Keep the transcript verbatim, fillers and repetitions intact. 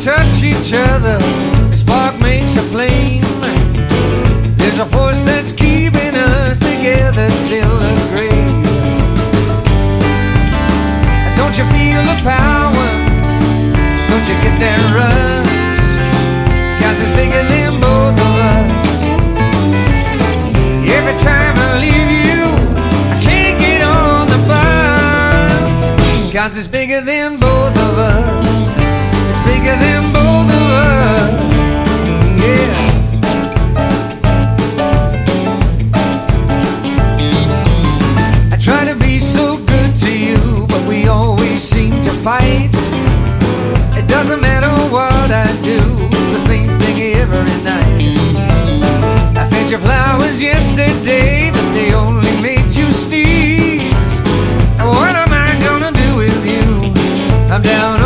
touch each other, a spark makes a flame. There's a force that's keeping us together till the grave. Don't you feel the power? Don't you get that rush? 'Cause it's bigger than both of us. Every time I leave you, I can't get on the bus. 'Cause it's bigger than both of us. It's bigger than both of us. Yeah. I try to be so good to you, but we always seem to fight. It doesn't matter what I do, it's the same thing every night. I sent you flowers yesterday, but they only made you sneeze. And what am I gonna do with you? I'm down